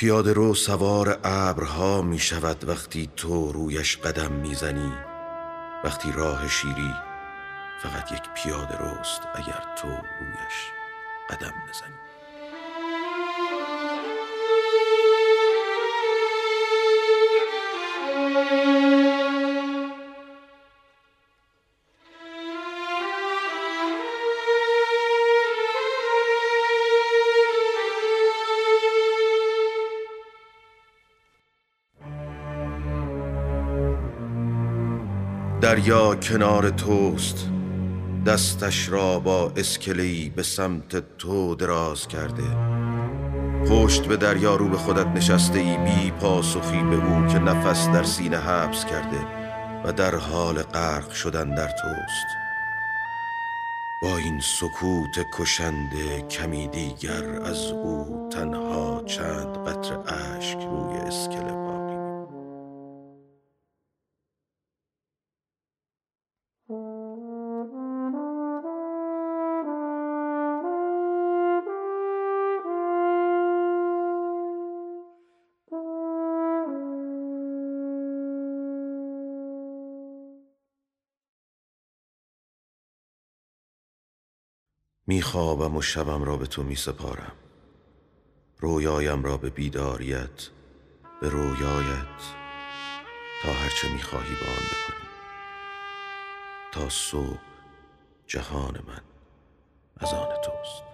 پیاده رو سوار ابرها می شود وقتی تو رویش قدم می زنی. وقتی راه شیری فقط یک پیاده روست اگر تو رویش قدم بزنی. دریا کنار توست، دستش را با اسکله‌ای به سمت تو دراز کرده. پشت به دریا رو به خودت نشسته ای، بی پاسخی به او که نفس در سینه حبس کرده و در حال غرق شدن در توست. با این سکوت کشنده کمی دیگر از او تنها چند قطره اشک روی اسکله باقی. میخوابم و شبم را به تو میسپارم، رویایم را به بیداریت، به رویایت، تا هرچه میخواهی با آن بکنی. تا صبح جهان من از آن توست.